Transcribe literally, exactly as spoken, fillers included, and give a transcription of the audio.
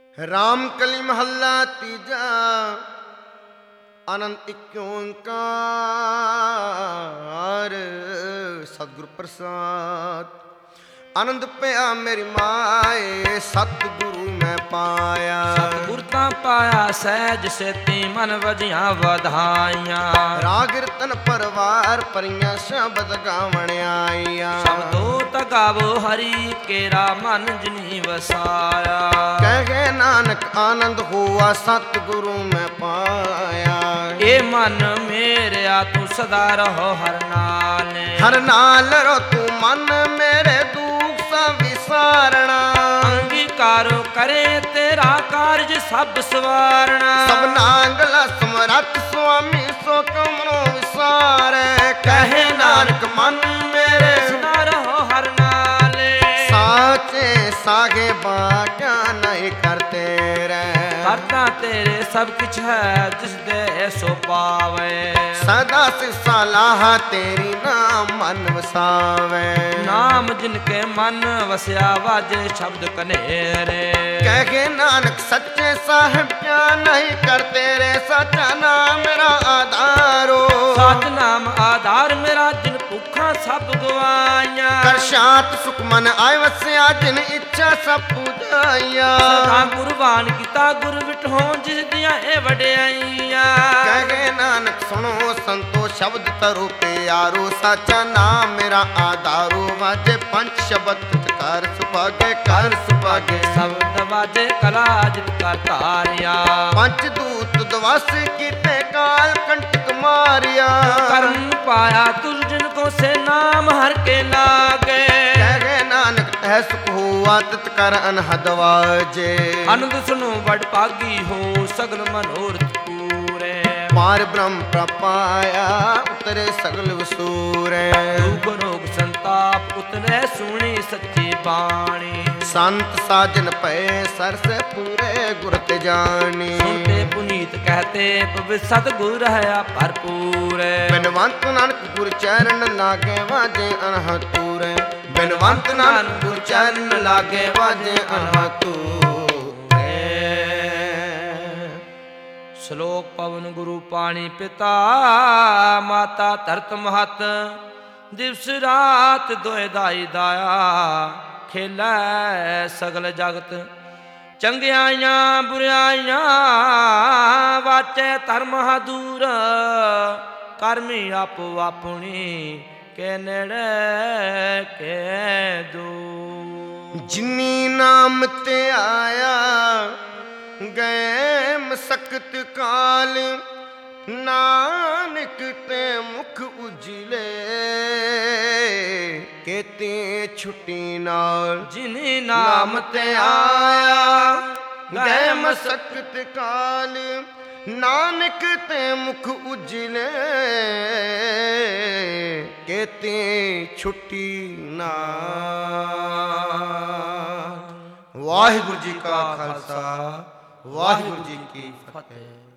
राम कली महला तीजा आनंद एक ओंकार सतगुरु प्रसाद आनंद पिया मेरी माए सतगुरु मैं पाया। सतगुर तां पाया सहज सेती मन वजियां वधाइयां। राग कीर्तन परवार परियां शब्द गावण आईया। शब्दो तगावो हरि केरा मन जिनी वसाया। कहे नानक आनंद हुआ सतगुरु मैं पाया। ए मन मेरेया तू सदा रहो हर नाल। हर नाल रो तू मन मेरे विसारणा। अंगीकारो करे तेरा कार्य सब सवारणा। सब नांगला समरथ स्वामी सो कमरो विसारे। कहे नानक मन मेरे सदा रहो हर नाले। साचे सागे बाक्या नहीं करते रे। करता तेरे सब कुछ है जिस दे सो पावे। सदा से सलाह तेरी नाम मन वसावे। नाम जिनके मन वसया वाजे शब्द कनेरे। कहे नानक सच्चे साहिब क्या नहीं करते रे। सच्चा नाम मेरा आधारो। सच नाम आधार मेरा जिन भुखा सब गवाइया। कर शांत सुख मन आय वस्या जिन इच्छा सब पूजाइया। सदा कुर्बान किता गुरु विठो जिस दिया ए वड्याइया। कहे नानक सुनो संतो शब्द तरो प्यारो। सच्चा नाम मेरा आधारो वाजे पंच शब्द कर सुभागे कर सुभागे। शब्द वाजे कला जित कर तारिया। पंच दूत दवास कीते काल कंटक मारिया। कर्म पाया तुझ जिनको से नाम हर के लागे। कहे नानक तह सुख हुआ तित कर अनहद वाजे। आनंद सुनो बड़ पागी हो सगल मनोरथ पूरे। पार ब्रह्म प्रपाया उतरे सगल वसूरे। दुख रोग संताप उतरे सुनी सच्ची बाणी। संत साजन पए सर से पूरे गुर ते जानी। सुनते पुनीत कहते पव सतगुर है भरपूर। बिनवंत नानक गुर चरण लागे वाजे अनहतूरे। बिनवंत नानक गुर चरण लागे वाजे अनहतूरे। श्लोक पवन गुरु पाणी पिता माता धरत महत। दिवस रात दोए दाई दाया खेलै सगल जगत। चंगियाइयां बुराइयां वाचे धर्म दूर। करमी आपो अपनी के नेड़े के दूर। जिनी नाम ते आया गए मसकत काल। नानक ते मुख उजले केते छुट्टी नाल। जिनी नाम ते आया गए मसकत काल। नानक ते मुख उजले केते छुट्टी नाल। वाहिगुरु जी का खालसा वाहिगुरु जी की फतेह।